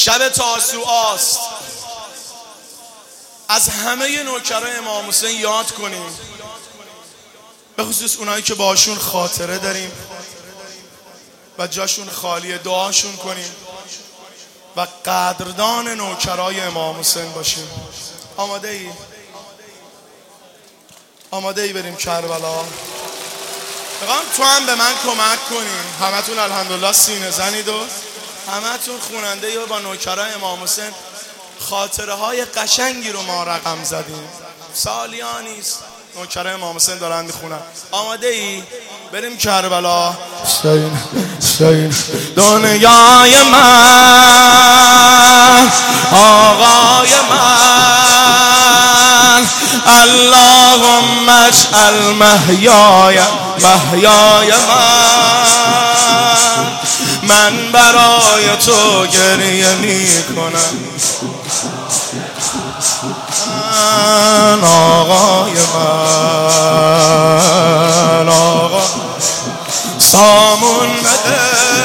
شب تاسوعاست. از همه نوکرای امام حسین یاد کنیم، به خصوص اونایی که باشون خاطره داریم و جاشون خالیه، دعاشون کنیم و قدردان نوکرای امام حسین باشیم. آماده ای بریم کربلا؟ میخوام تو هم به من کمک کنیم. همتون الحمدلله سینه زنید و همتون خوننده ای و با نوکرای امام حسین خاطره های قشنگی رو ما رقم زدیم. سالیا نیست، نوکرای امام حسین دارن میخونن. آماده ای؟ بریم کربلا. حسین دنیای من، آقای من، اللهم اجعل محیای من برای تو گریه میکنم. آقای من، آقا سامون بده.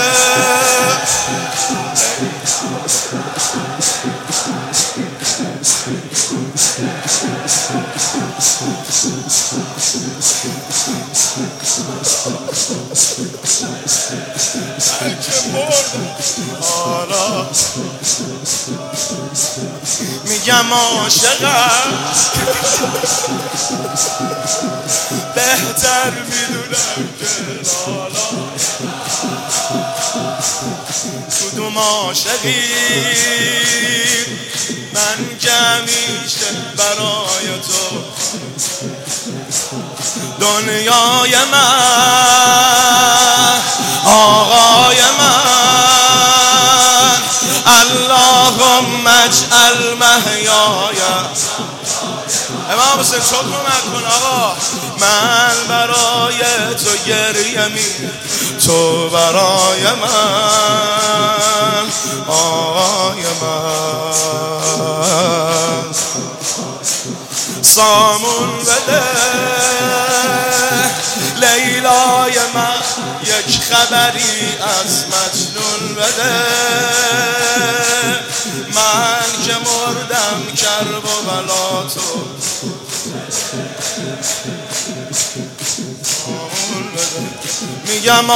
میگم عاشقم، بهتر میدونم که لالا کدوم عاشقی من که همیشه برای تو دنیای من، آقای من، اللهم اجعل محیای. امام حسین تو کمک کن آقا. من برای تو گریه تو برای من، آقای من، سامون بده. لیلای من یک خبری از مجنون بده. من که مردم کرب و بلا تو میگم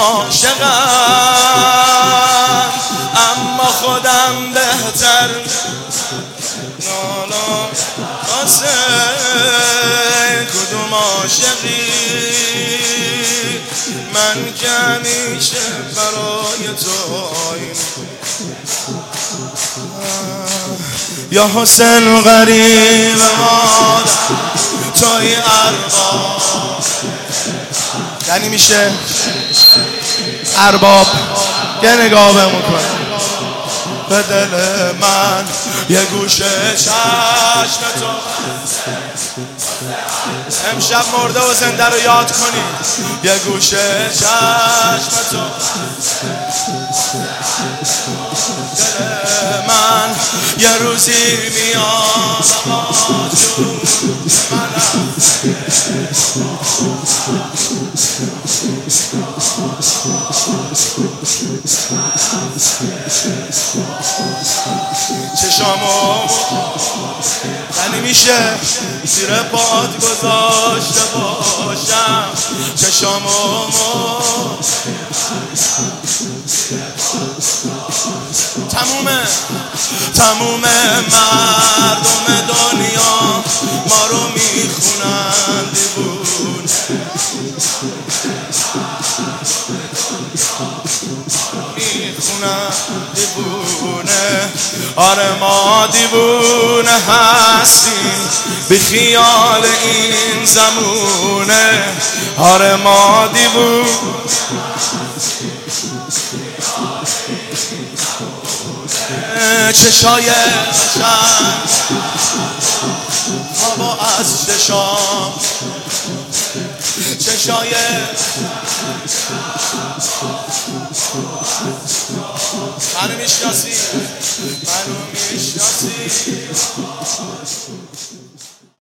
عاشقم، اما خودم بهتر نالا واسه کدوم عاشقی من که همیشه برای تو آین. یا حسین غریب مادر توی ارباب، یعنی میشه ارباب یه نگاه بمون کن به دل من، یه گوشه چشم تو. امشب مرده و زنده رو یاد کنی. یه گوشه چشم تو دل من، یه روزی میاد جون منم. چشامو یعنی میشه زیر پاد گذاشته باشم. چشامو تموم مردم دنیا ما رو میخونن دیوونه. میخونن دیوونه. آره ما دیوونه هستیم بی خیال این زمونه. آره ما دیوونه چشای قشنگ هوا از چشام، چشای منو میشناسی